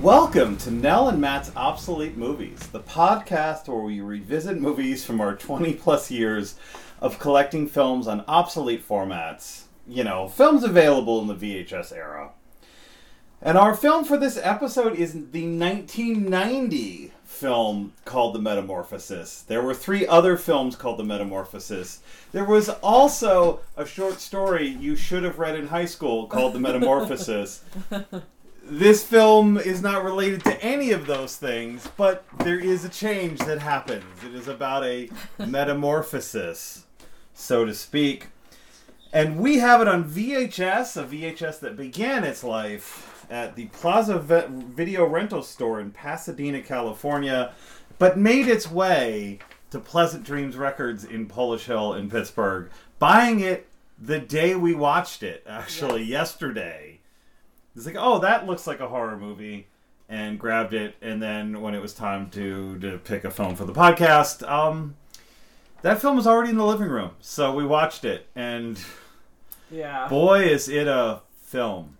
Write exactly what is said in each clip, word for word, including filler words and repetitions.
Welcome to Nell and Matt's Obsolete Movies, the podcast where we revisit movies from our twenty plus years of collecting films on obsolete formats. You know, films available in the V H S era. And our film for this episode is the nineteen ninety film called The Metamorphosis. There were three other films called The Metamorphosis. There was also a short story you should have read in high school called The Metamorphosis. This film is not related to any of those things, but there is a change that happens. It is about a metamorphosis, so to speak. And we have it on V H S, a V H S that began its life at the Plaza Video Rental Store in Pasadena, California, but made its way to Pleasant Dreams Records in Polish Hill in Pittsburgh, buying it the day we watched it, actually, yes. yesterday. It's like, oh, that looks like a horror movie, and grabbed it, and then when it was time to, to pick a film for the podcast, um, that film was already in the living room, so we watched it, and yeah, boy, is it a film.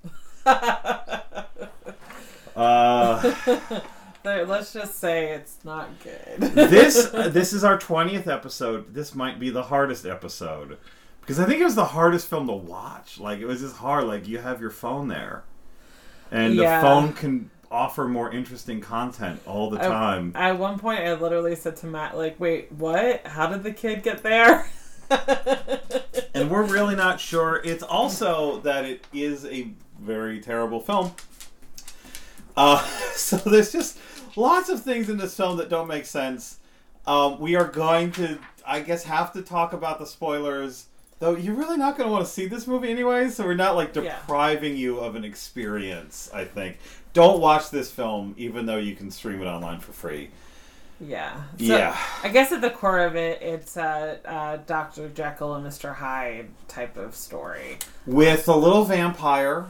uh, Let's just say it's not good. this this is our twentieth episode. This might be the hardest episode, because I think it was the hardest film to watch. Like, it was just hard. Like, you have your phone there. And yeah. the phone can offer more interesting content all the time. I, at one point, I literally said to Matt, like, wait, what? How did the kid get there? And we're really not sure. It's also that it is a very terrible film. Uh, so there's just lots of things in this film that don't make sense. Um, we are going to, I guess, have to talk about the spoilers. Though you're really not going to want to see this movie anyway, so we're not, like, depriving yeah. you of an experience, I think. Don't watch this film, even though you can stream it online for free. Yeah. So yeah. I guess at the core of it, it's a uh, uh, Doctor Jekyll and Mister Hyde type of story. With a little vampire.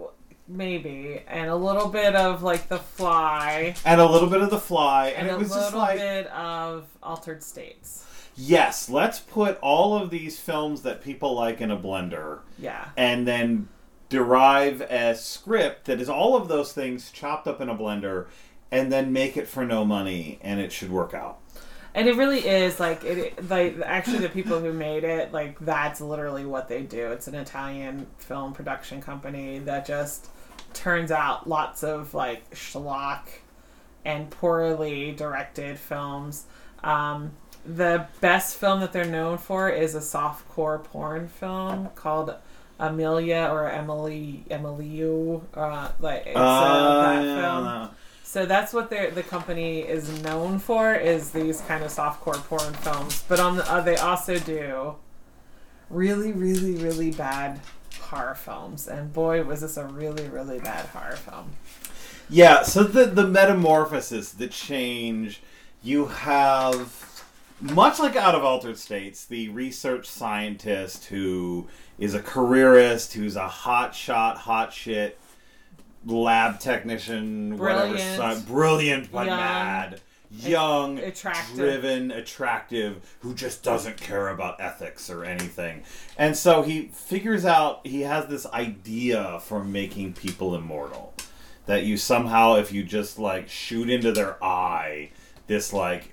Maybe. And a little bit of, like, The Fly. And a little bit of The Fly. And, and it was a just like... little bit of Altered States. Yes, let's put all of these films that people like in a blender. Yeah. And then derive a script that is all of those things chopped up in a blender, and then make it for no money, and it should work out. And it really is, like, it, like actually the people who made it, like, that's literally what they do. It's an Italian film production company that just turns out lots of, like, schlock and poorly directed films. Um... The best film that they're known for is a softcore porn film called Amelia or Emily Emilio. Uh, like it's uh, uh, that film. Yeah. So that's what they the company is known for, is these kind of softcore porn films. But on the, uh, they also do really, really, really bad horror films. And boy, was this a really, really bad horror film. Yeah. So the the metamorphosis, the change, you have. Much like Out of Altered States, the research scientist who is a careerist, who's a hot shot, hot shit, lab technician, brilliant, whatever, brilliant but young, mad, young, attractive. driven, attractive, who just doesn't care about ethics or anything. And so he figures out, he has this idea for making people immortal. That you somehow, if you just, like, shoot into their eye, this, like,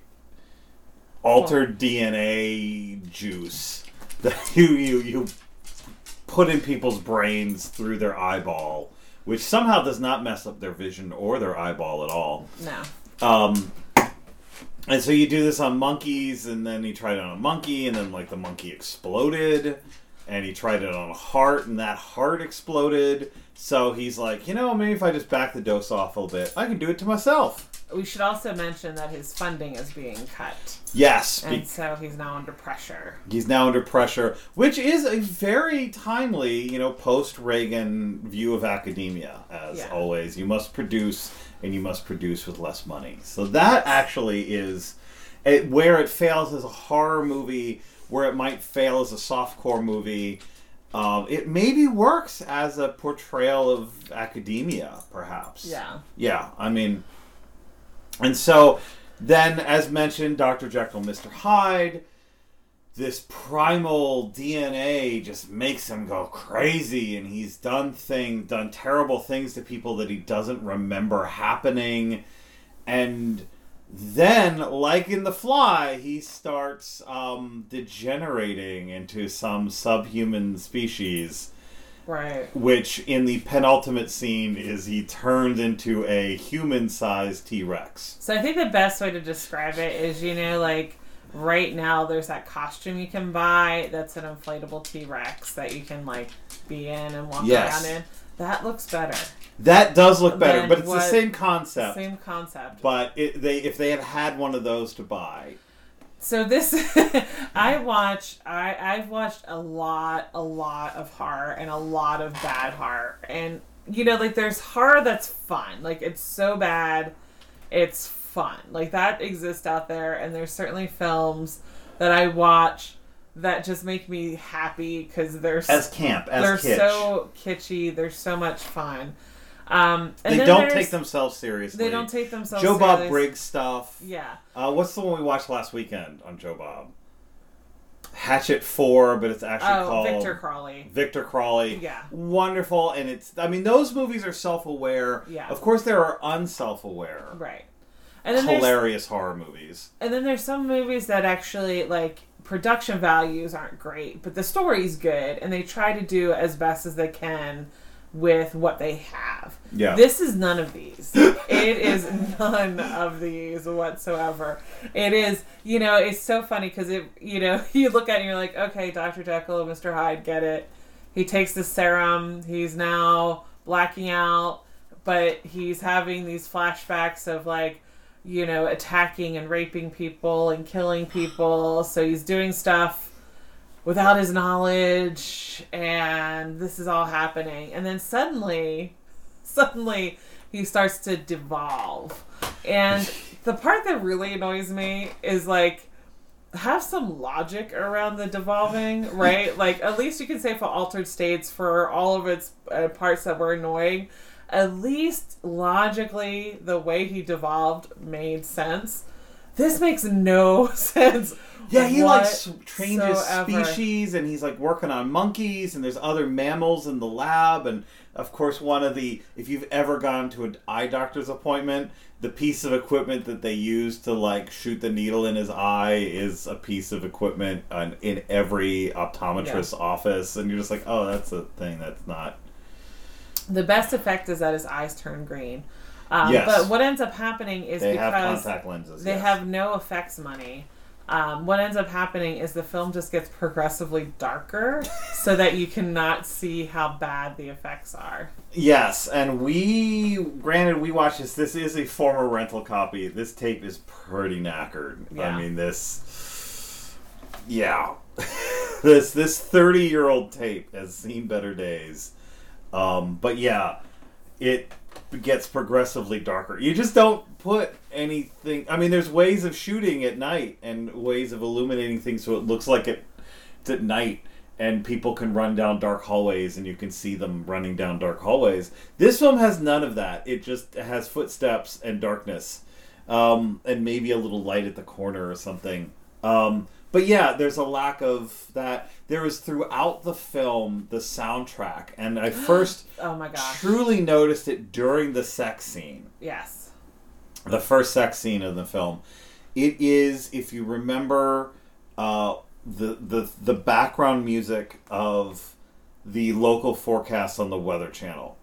altered D N A juice that you, you you put in people's brains through their eyeball, which somehow does not mess up their vision or their eyeball at all. No. Um, and so you do this on monkeys, and then he tried it on a monkey, and then, like, the monkey exploded, and he tried it on a heart, and that heart exploded. So he's like, you know, maybe if I just back the dose off a little bit, I can do it to myself. We should also mention that his funding is being cut. Yes. And be- so he's now under pressure. He's now under pressure, which is a very timely, you know, post-Reagan view of academia, as yeah. always. You must produce, and you must produce with less money. So that actually is it, where it fails as a horror movie, where it might fail as a softcore movie. Um, it maybe works as a portrayal of academia, perhaps. Yeah. Yeah, I mean... And so, then, as mentioned, Doctor Jekyll and Mister Hyde, this primal D N A just makes him go crazy, and he's done thing, done terrible things to people that he doesn't remember happening, and then, like in The Fly, he starts um, degenerating into some subhuman species. Right. Which, in the penultimate scene, is he turned into a human-sized T-Rex. So I think the best way to describe it is, you know, like, right now there's that costume you can buy that's an inflatable T-Rex that you can, like, be in and walk yes. around in. That looks better. That does look better, but it's what, the same concept. Same concept. But it, they if they had had one of those to buy... So this, I watch, I, I've watched a lot, a lot of horror and a lot of bad horror. And, you know, like, there's horror that's fun. Like, it's so bad, it's fun. Like, that exists out there, and there's certainly films that I watch that just make me happy because they're... As camp, as they're kitsch. so kitschy, they're so much fun. Um, and they then don't take themselves seriously. They don't take themselves Joe seriously. Bob Briggs stuff. Yeah. Uh, what's the one we watched last weekend on Joe Bob? Hatchet four, but it's actually oh, called... Victor Crawley. Victor Crawley. Yeah. Wonderful, and it's... I mean, those movies are self-aware. Yeah. Of course, there are unself-aware. Right. And then hilarious horror movies. And then there's some movies that actually, like, production values aren't great, but the story's good, and they try to do as best as they can with what they have. Yeah. This is none of these. It is none of these whatsoever. It is, you know, it's so funny because it, you know, you look at it and you're like, okay, Doctor Jekyll, Mister Hyde, get it. He takes the serum. He's now blacking out, but he's having these flashbacks of, like, you know, attacking and raping people and killing people. So he's doing stuff without his knowledge, and this is all happening. And then suddenly, suddenly, he starts to devolve. And the part that really annoys me is, like, have some logic around the devolving, right? Like, at least you can say for Altered States, for all of its uh, parts that were annoying, at least logically, the way he devolved made sense. This makes no sense. Yeah, he like trained his whatsoever. species, and he's like working on monkeys, and there's other mammals in the lab, and of course one of the, if you've ever gone to an eye doctor's appointment, the piece of equipment that they use to like shoot the needle in his eye is a piece of equipment on, in every optometrist's yeah. office, and you're just like, oh, that's a thing that's not... The best effect is that his eyes turn green. Um, yes. But what ends up happening is they because have contact lenses, they yes. have no effects money. Um, what ends up happening is the film just gets progressively darker so that you cannot see how bad the effects are. Yes, and we, granted, we watched this. This is a former rental copy. This tape is pretty knackered. Yeah. I mean, this, yeah. this this thirty-year-old tape has seen better days. Um, but yeah, it gets progressively darker. You just don't put anything... I mean, there's ways of shooting at night and ways of illuminating things so it looks like it, it's at night and people can run down dark hallways and you can see them running down dark hallways. This film has none of that. It just has footsteps and darkness um, and maybe a little light at the corner or something. Um, but yeah, there's a lack of that. There is throughout the film the soundtrack, and I first oh my gosh. truly noticed it during the sex scene. Yes. The first sex scene of the film. It is, if you remember, uh, the the the background music of the local forecast on the Weather Channel.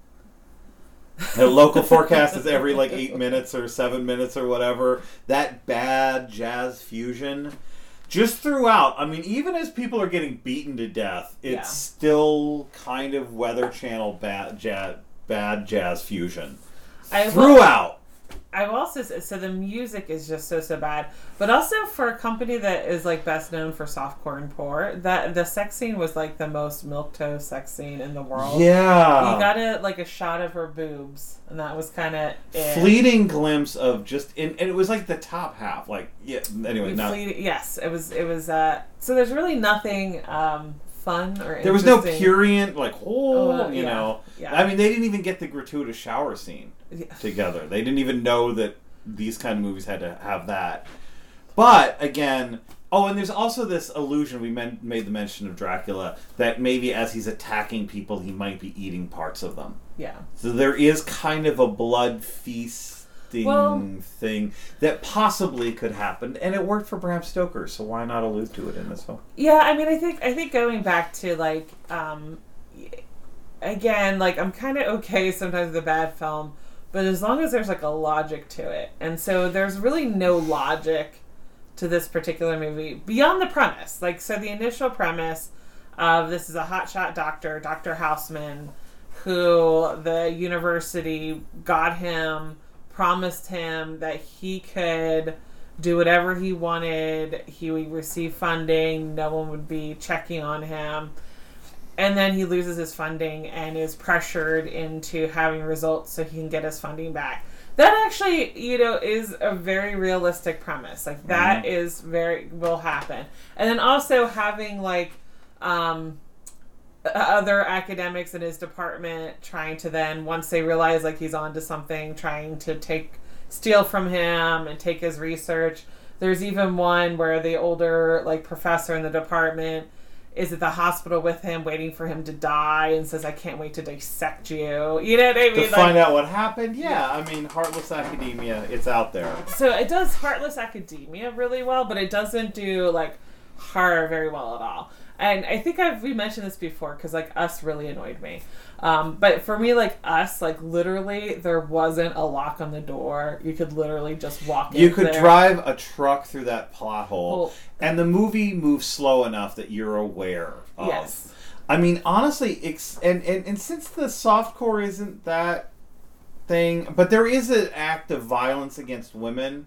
The local forecast is every like eight minutes or seven minutes or whatever. That bad jazz fusion. Just throughout, I mean, even as people are getting beaten to death, it's yeah. still kind of Weather Channel bad jazz, bad jazz fusion. I throughout. I've also so the music is just so so bad, but also for a company that is like best known for softcore and poor, that the sex scene was like the most milquetoast sex scene in the world. Yeah, you got a like a shot of her boobs, and that was kind of fleeting glimpse of just, and, and it was like the top half. Like yeah, anyway, not fleeting, yes, it was it was. Uh, so there's really nothing um, fun or there was no purient like oh, oh you yeah, know. Yeah. I mean, they didn't even get the gratuitous shower scene. Yeah. Together. They didn't even know that these kind of movies had to have that. But, again, Oh, and there's also this illusion, we men- made the mention of Dracula, that maybe as he's attacking people, he might be eating parts of them. Yeah. So there is kind of a blood feasting well, thing that possibly could happen, and it worked for Bram Stoker, so why not allude to it in this film? Yeah, I mean, I think I think going back to, like, um, again, like, I'm kind of okay sometimes with a bad film, but as long as there's, like, a logic to it. And so there's really no logic to this particular movie beyond the premise. Like, so the initial premise of this is a hotshot doctor, Doctor Houseman, who the university got him, promised him that he could do whatever he wanted. He would receive funding. No one would be checking on him. And then he loses his funding and is pressured into having results so he can get his funding back. That actually, you know, is a very realistic premise. Like, that mm-hmm. is very, will happen. And then also having, like, um, other academics in his department trying to then, once they realize, like, he's onto something, trying to take, steal from him and take his research. There's even one where the older, like, professor in the department is at the hospital with him, waiting for him to die, and says, I can't wait to dissect you. You know what I mean? To like, find out what happened? Yeah, yeah, I mean, Heartless Academia, it's out there. So it does Heartless Academia really well, but it doesn't do, like, horror very well at all. And I think I've we mentioned this before, because, like, Us really annoyed me. Um, but for me, like, Us, like, literally, there wasn't a lock on the door. You could literally just walk in You could there. drive a truck through that plot hole, Well, and the movie moves slow enough that you're aware of. Yes. I mean, honestly, it's, and, and, and since the softcore isn't that thing, but there is an act of violence against women.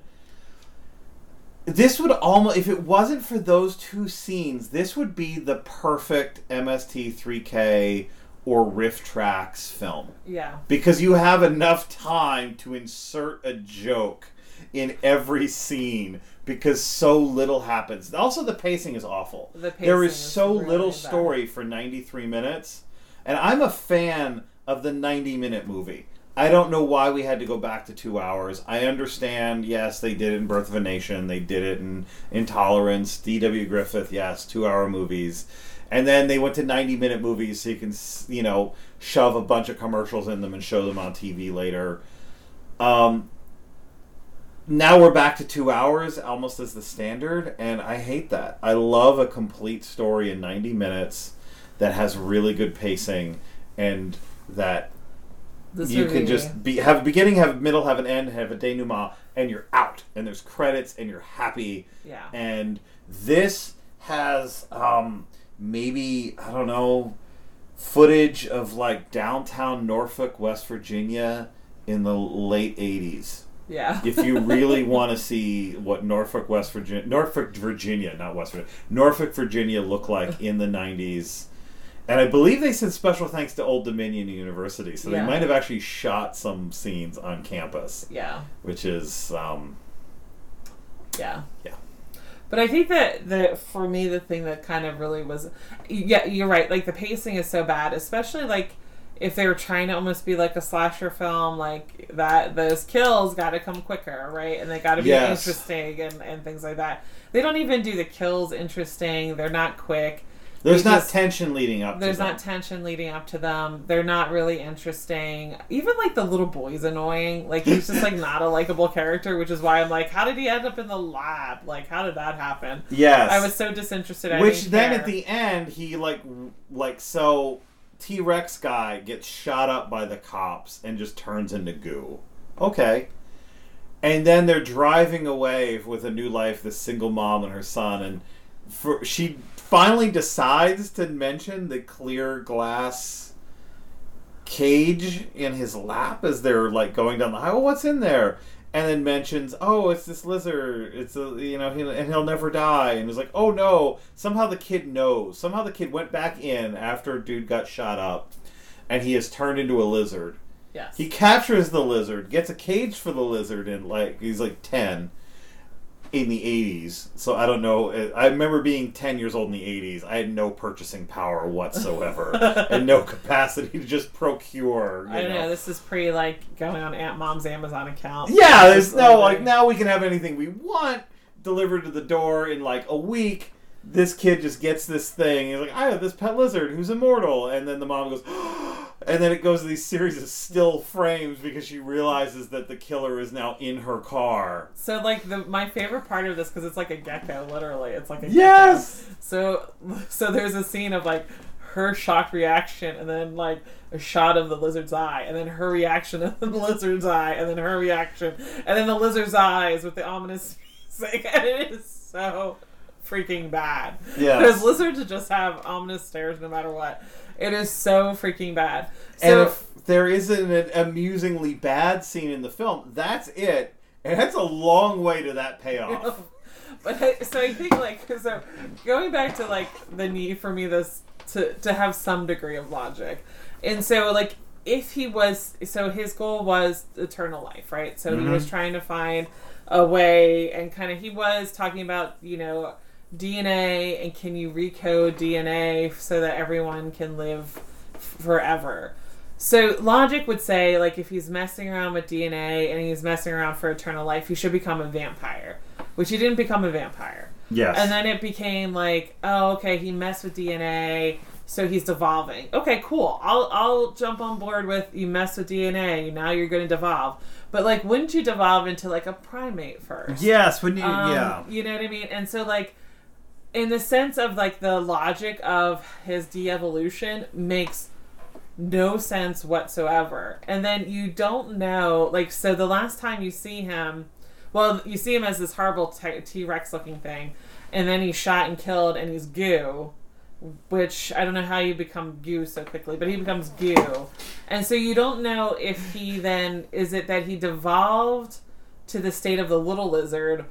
This would almost, if it wasn't for those two scenes, this would be the perfect M S T three K or Riff Tracks film. Yeah. Because you have enough time to insert a joke in every scene because so little happens. Also, the pacing is awful. The pacing there is is so really little bad. story for ninety-three minutes. And I'm a fan of the ninety-minute movie. I don't know why we had to go back to two hours. I understand, yes, they did it in Birth of a Nation. They did it in Intolerance. D W Griffith, yes, two-hour movies. And then they went to ninety-minute movies so you can, you know, shove a bunch of commercials in them and show them on T V later. Um, now we're back to two hours, almost as the standard, and I hate that. I love a complete story in ninety minutes that has really good pacing and that This you can just be have a beginning, have a middle, have an end, have a denouement, and you're out. And there's credits, and you're happy. Yeah. And this has um, maybe, I don't know, footage of, like, downtown Norfolk, West Virginia in the late eighties. Yeah. If you really want to see what Norfolk, West Virginia, Norfolk, Virginia, not West Virginia, Norfolk, Virginia looked like in the nineties. And I believe they said special thanks to Old Dominion University, so yeah. they might have actually shot some scenes on campus. Yeah. Which is, um... Yeah. Yeah. But I think that, the, for me, the thing that kind of really was... Yeah, you're right. Like, the pacing is so bad, especially, like, if they were trying to almost be like a slasher film, like, that those kills got to come quicker, right? And they got to be yes. interesting and, and things like that. They don't even do the kills interesting. They're not quick. There's not just, tension leading up to There's them. not tension leading up to them. They're not really interesting. Even, like, the little boy's annoying. Like, he's just, like, not a likable character, which is why I'm like, how did he end up in the lab? Like, how did that happen? Yes. I was so disinterested. I Which didn't then care. at the end, he, like, like, so T-Rex guy gets shot up by the cops and just turns into goo. Okay. And then they're driving away with a new life, this single mom and her son, and for, she finally decides to mention the clear glass cage in his lap as they're, like, going down the highway. What's in there? And then mentions, oh, it's this lizard. It's a, you know, he'll, and he'll never die. And he's like, oh no. Somehow the kid knows. Somehow the kid went back in after dude got shot up, and he has turned into a lizard. Yes. He captures the lizard, gets a cage for the lizard, and, like, he's like ten. In the eighties, so I don't know. I remember being ten years old in the eighties. I had no purchasing power whatsoever, and no capacity to just procure. You I don't know. know. This is pre, like, going on Aunt Mom's Amazon account. Yeah, there's no, like, like now we can have anything we want, delivered to the door in like a week. This kid just gets this thing. He's like, I have this pet lizard who's immortal. And then the mom goes, and then it goes to these series of still frames because she realizes that the killer is now in her car. So, like, the my favorite part of this, because it's like a gecko, literally. It's like a yes! gecko. So, so there's a scene of, like, her shocked reaction, and then, like, a shot of the lizard's eye, and then her reaction of the lizard's eye, and then her reaction, and then the lizard's eyes with the ominous music. And it is so freaking bad. Yeah. Because lizards just have ominous stares no matter what. It is so freaking bad. So, and if there isn't an amusingly bad scene in the film, that's it. And that's a long way to that payoff. But I, so I think, like, so going back to, like, the need for me this to, to have some degree of logic. And so, like, if he was, so his goal was eternal life, right? So mm-hmm. he was trying to find a way, and kind of, he was talking about, you know, D N A, and can you recode D N A so that everyone can live f- forever. So logic would say, like, if he's messing around with D N A and he's messing around for eternal life, he should become a vampire, which he didn't become a vampire. Yes. And then it became like, oh, okay, he messed with D N A, so he's devolving. Okay, cool. I'll I'll jump on board with you mess with D N A, now you're going to devolve. But, like, wouldn't you devolve into, like, a primate first? Yes, when you, um, yeah. You know what I mean? And so, like, in the sense of, like, the logic of his de-evolution makes no sense whatsoever. And then you don't know, like, so the last time you see him, well, you see him as this horrible t- T-Rex looking thing, and then he's shot and killed, and he's goo, which I don't know how you become goo so quickly, but he becomes goo. And so you don't know if he then, is it that he devolved to the state of the little lizard,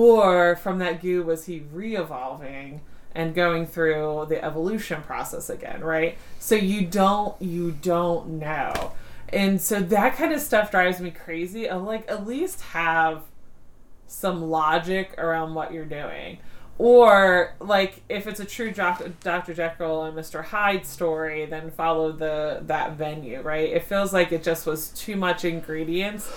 or from that goo was he re-evolving and going through the evolution process again, right? So you don't, you don't know. And so that kind of stuff drives me crazy. Of, like, at least have some logic around what you're doing. Or, like, if it's a true Doctor Jekyll and Mister Hyde story, then follow the that venue, right? It feels like it just was too much ingredients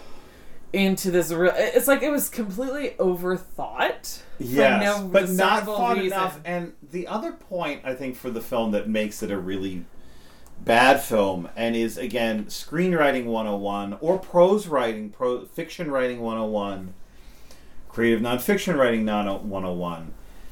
into this real. It's like it was completely overthought. Yes, no but not thought reason. enough. And the other point, I think, for the film that makes it a really bad film, and is, again, screenwriting one oh one, or prose writing, pro, fiction writing one oh one, creative nonfiction writing one oh one,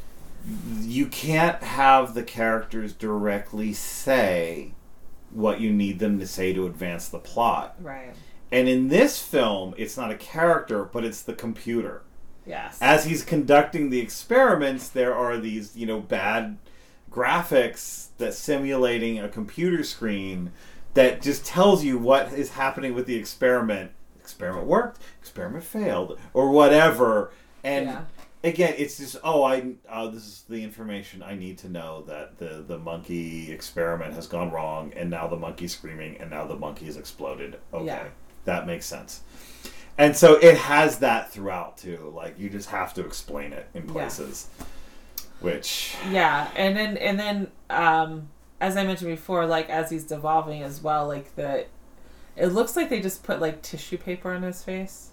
you can't have the characters directly say what you need them to say to advance the plot. Right. And in this film, it's not a character, but it's the computer. Yes. As he's conducting the experiments, there are these, you know, bad graphics that simulating a computer screen that just tells you what is happening with the experiment. Experiment worked, experiment failed, or whatever. And yeah. again, it's just, oh, I uh, this is the information I need to know, that the, the monkey experiment has gone wrong, and now the monkey's screaming, and now the monkey has exploded. Okay, yeah. That makes sense. And so it has that throughout, too. Like, you just have to explain it in places. Yeah. Which... Yeah, and then, and then um, as I mentioned before, like, as he's devolving as well, like, the... It looks like they just put, like, tissue paper on his face.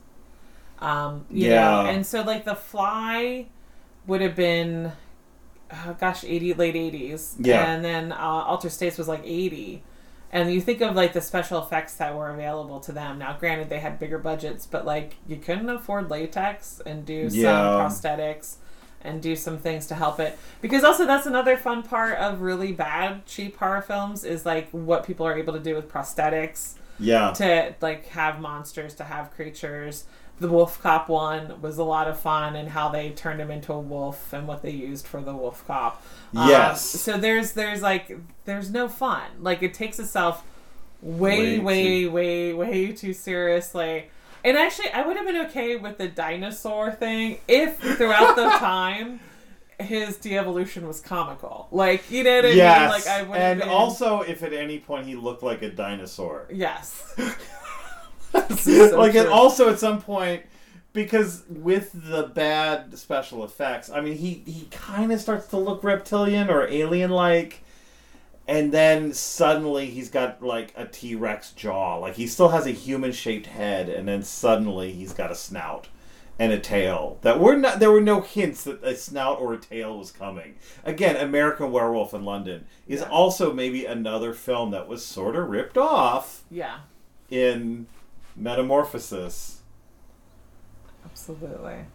Um, you yeah. know? And so, like, the Fly would have been, oh, gosh, eighty late eighties. Yeah. And then uh, Altered States was, like, eighty. And you think of, like, the special effects that were available to them. Now, granted, they had bigger budgets, but, like, you couldn't afford latex and do some yeah. prosthetics and do some things to help it. Because also, that's another fun part of really bad, cheap horror films is, like, what people are able to do with prosthetics. Yeah. To, like, have monsters, to have creatures. The Wolf Cop one was a lot of fun, and how they turned him into a wolf and what they used for the Wolf Cop. Yes. Um, so there's, there's like, there's no fun. Like, it takes itself way, way, way, way, way too seriously. And actually, I would have been okay with the dinosaur thing if throughout the time his de-evolution was comical. Like, you know what I yes. mean? Like, I would and been... also if at any point he looked like a dinosaur. Yes. So like, and also at some point, because with the bad special effects, I mean, he, he kind of starts to look reptilian or alien-like, and then suddenly he's got, like, a T-Rex jaw. Like, he still has a human-shaped head, and then suddenly he's got a snout. and a tail. That were not. There were no hints that a snout or a tail was coming. Again, American Werewolf in London is Yeah. also maybe another film that was sort of ripped off Yeah. in Metamorphosis. Absolutely.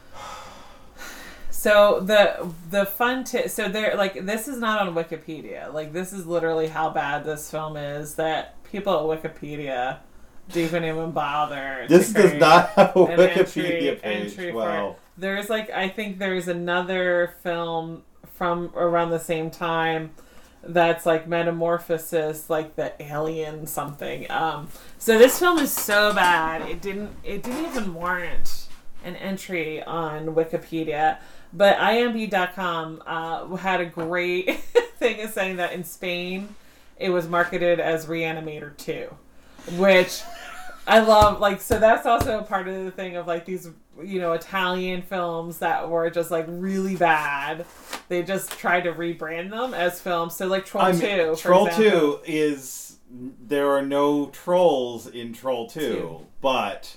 So the the fun t- so there like this is not on Wikipedia. Like this is literally how bad this film is that people at Wikipedia didn't even bother. This to does create not have a an Wikipedia entry, page. entry Wow. for there's like I think there's another film from around the same time that's like Metamorphosis, like the alien something. Um, so this film is so bad it didn't it didn't even warrant an entry on Wikipedia. But I M D B dot com uh, had a great thing of saying that in Spain it was marketed as Reanimator two, which I love. Like, so that's also a part of the thing of like these, you know, Italian films that were just like really bad. They just tried to rebrand them as films. So like Troll I mean, two, for Troll example. two is there are no trolls in Troll two, Two. but.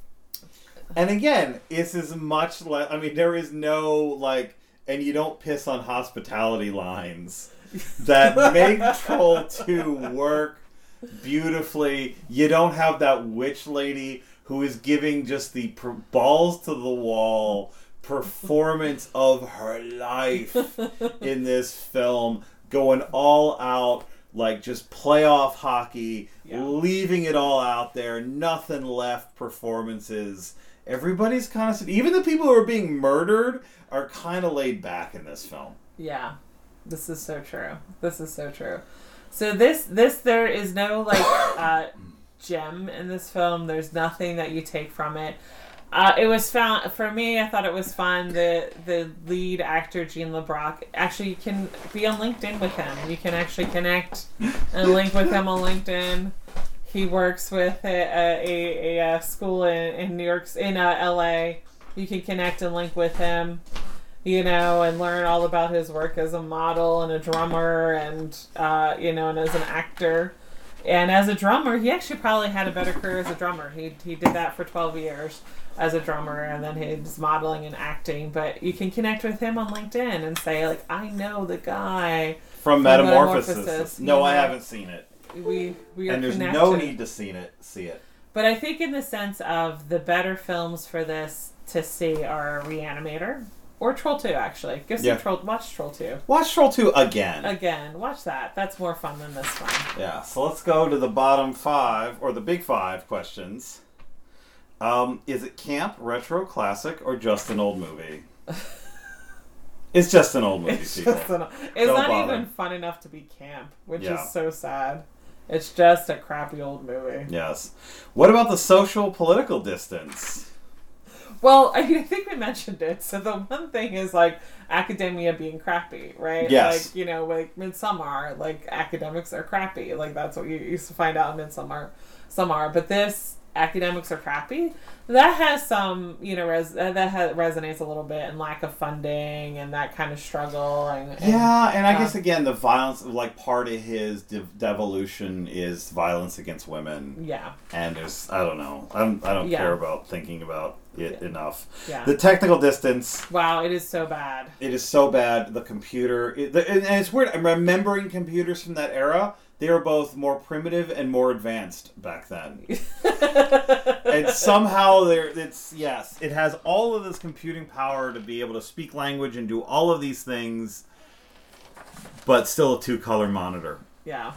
And again, this is much less. I mean, there is no, like, and you don't piss on hospitality lines that make Troll two work beautifully. You don't have that witch lady who is giving just the per- balls to the wall performance of her life in this film, going all out, like just playoff hockey, Yeah. leaving it all out there, nothing left performances. Everybody's kind of, even the people who are being murdered are kind of laid back in this film. Yeah, this is so true. This is so true. So this, this, there is no like uh, gem in this film. There's nothing that you take from it. Uh, it was found for me. I thought it was fun. The the lead actor Gene LeBrock, actually, you can be on LinkedIn with him. You can actually connect and link with him on LinkedIn. He works with a, a, a, a school in, in New York, in uh, L A. You can connect and link with him, you know, and learn all about his work as a model and a drummer and, uh, you know, and as an actor. And as a drummer, he actually probably had a better career as a drummer. He he did that for twelve years as a drummer, and then he's modeling and acting. But you can connect with him on LinkedIn and say, like, I know the guy From from Metamorphosis. Metamorphosis, No, you I know. haven't seen it. We we are And there's connected. no need to see it. See it. But I think in the sense of the better films for this to see are Reanimator or Troll two, actually. Give some Yeah. Troll, watch Troll two. Watch Troll two again. Again, watch that. That's more fun than this one. Yeah, so let's go to the bottom five, or the big five questions. Um, is it camp, retro, classic, or just an old movie? It's just an old movie, It's people. just an, it's Don't not bother. even fun enough to be camp, which Yeah. is so sad. It's just a crappy old movie. Yes. What about the social political distance? Well, I, mean, I think we mentioned it. So the one thing is like academia being crappy, right? Yes. Like, you know, like Midsommar, like academics are crappy. Like that's what you used to find out in Midsommar. Some are, but this academics are crappy. That has some, you know, res- that has, resonates a little bit, and lack of funding and that kind of struggle. And, and Yeah, and I uh, guess again, the violence, like part of his de- devolution is violence against women. yeah, And there's, I don't know, I'm, I don't Yeah. care about thinking about it Yeah. enough. yeah. The technical distance, Wow, it is so bad. it is so bad. The computer, it, the, and it's weird. I'm remembering computers from that era. They were both more primitive and more advanced back then. And somehow there, it's yes, it has all of this computing power to be able to speak language and do all of these things, but still a two-color monitor. Yeah.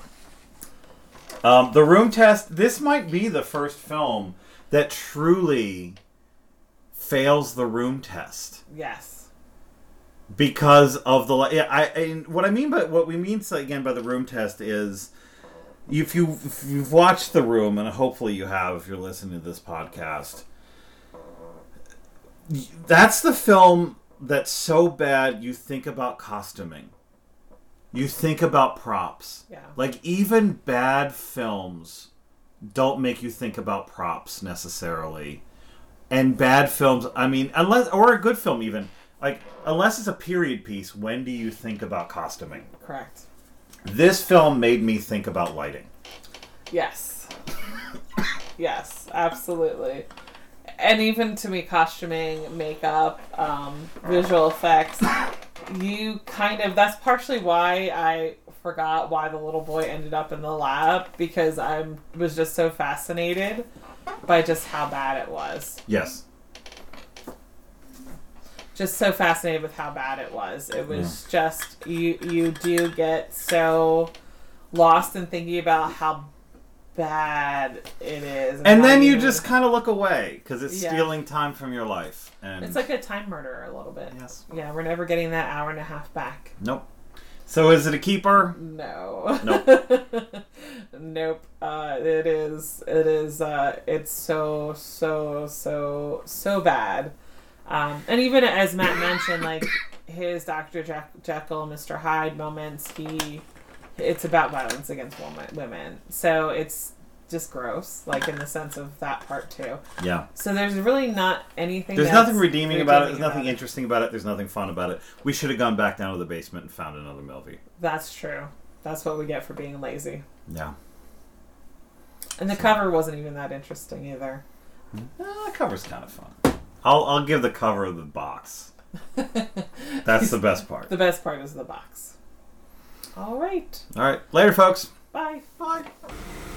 Um, the Room Test. This might be the first film that truly fails the Room Test. Yes. Because of the, yeah, I, I what I mean by what we mean so again by the Room Test is, if you if you've watched The Room, and hopefully you have if you're listening to this podcast, that's the film that's so bad you think about costuming, you think about props. Yeah. Like even bad films don't make you think about props necessarily, and bad films, I mean, unless or a good film even. Like, unless it's a period piece, when do you think about costuming? Correct. This film made me think about lighting. Yes. Yes, absolutely. and even to me, costuming, makeup, um, visual effects, you kind of, that's partially why I forgot why the little boy ended up in the lab, because I was just so fascinated by just how bad it was. Yes. Just so fascinated with how bad it was. It was yeah. just, you, you do get so lost in thinking about how bad it is. And, and then you just kind of look away because it's yeah. stealing time from your life. And it's like a time murderer a little bit. Yes. Yeah, we're never getting that hour and a half back. Nope. So is it a keeper? No. Nope. Nope. Uh, it is. It is. Uh, it's so, so, so, so bad. Um, and even as Matt mentioned, like his Doctor Jack- Jekyll, Mister Hyde moments, he... it's about violence against woman, women. So it's just gross, like in the sense of that part too. Yeah. So there's really not anything There's that's nothing redeeming, redeeming about it. There's about nothing it. interesting about it. There's nothing fun about it. We should have gone back down to the basement and found another movie. That's true. That's what we get for being lazy. Yeah. And the so. cover wasn't even that interesting either. Uh, the cover's kind of fun. I'll I'll give the cover the box. That's the best part. The best part is the box. All right. All right. Later, folks. Bye. Bye.